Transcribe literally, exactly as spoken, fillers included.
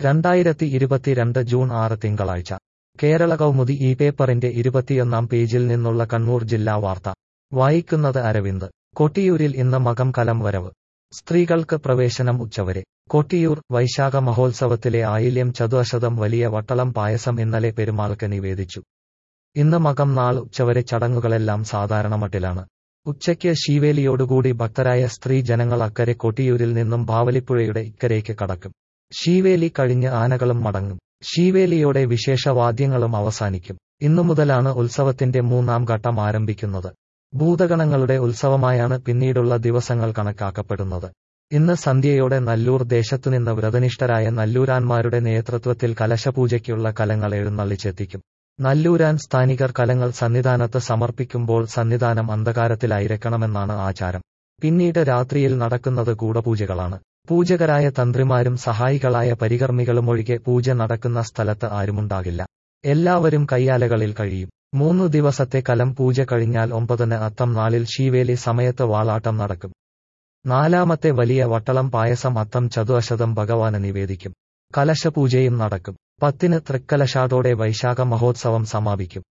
രണ്ടായിരത്തി ഇരുപത്തിരണ്ട് ജൂൺ ആറ് തിങ്കളാഴ്ച കേരള കൗമുദി ഈ പേപ്പറിന്റെ ഇരുപത്തിയൊന്നാം പേജിൽ നിന്നുള്ള കണ്ണൂർ ജില്ലാ വാർത്ത വായിക്കുന്നത് അരവിന്ദ്. കൊട്ടിയൂരിൽ ഇന്ന് മകം കലം വരവ്. സ്ത്രീകൾക്ക് പ്രവേശനം ഉച്ചവരെ. കൊട്ടിയൂർ വൈശാഖ മഹോത്സവത്തിലെ ആയില്യം ചതുശതം വലിയ വട്ടളം പായസം ഇന്നലെ പെരുമാൾക്ക് നിവേദിച്ചു. ഇന്ന് മകം നാൾ ഉച്ചവരെ ചടങ്ങുകളെല്ലാം സാധാരണ മട്ടിലാണ്. ഉച്ചയ്ക്ക് ശീവേലിയോടുകൂടി ഭക്തരായ സ്ത്രീ ജനങ്ങൾ അക്കരെ കൊട്ടിയൂരിൽ നിന്നും ബാവലിപ്പുഴയുടെ ഇക്കരയ്ക്ക് കടക്കും. ശീവേലി കഴിഞ്ഞ് ആനകളും മടങ്ങും. ശീവേലിയോടെ വിശേഷവാദ്യങ്ങളും അവസാനിക്കും. ഇന്നു മുതലാണ് ഉത്സവത്തിന്റെ മൂന്നാം ഘട്ടം ആരംഭിക്കുന്നത്. ഭൂതഗണങ്ങളുടെ ഉത്സവമായാണ് പിന്നീടുള്ള ദിവസങ്ങൾ കണക്കാക്കപ്പെടുന്നത്. ഇന്ന് സന്ധ്യയോടെ നല്ലൂർ ദേശത്തുനിന്ന് വ്രതനിഷ്ഠരായ നല്ലൂരാന്മാരുടെ നേതൃത്വത്തിൽ കലശപൂജയ്ക്കുള്ള കലങ്ങൾ എഴുന്നള്ളിച്ചെത്തിക്കും. നല്ലൂരാൻ സ്ഥാനികർ കലങ്ങൾ സന്നിധാനത്ത് സമർപ്പിക്കുമ്പോൾ സന്നിധാനം അന്ധകാരത്തിലായിരിക്കണമെന്നാണ് ആചാരം. പിന്നീട് രാത്രിയിൽ നടക്കുന്നത് ഗൂഢപൂജകളാണ്. പൂജകരായ തന്ത്രിമാരും സഹായികളായ പരികർമ്മികളുമൊഴികെ പൂജ നടക്കുന്ന സ്ഥലത്ത് ആരുമുണ്ടാകില്ല. എല്ലാവരും കയ്യാലകളിൽ കഴിയും. മൂന്നു ദിവസത്തെ കലം പൂജ കഴിഞ്ഞാൽ ഒമ്പതിന് അത്തം നാളിൽ ശീവേലി സമയത്ത് വാളാട്ടം നടക്കും. നാലാമത്തെ വലിയ വട്ടളം പായസം അത്തം ചതുശതം ഭഗവാന് നിവേദിക്കും. കലശപൂജയും നടക്കും. പത്തിന് തൃക്കലശാടോടെ വൈശാഖ മഹോത്സവം സമാപിക്കും.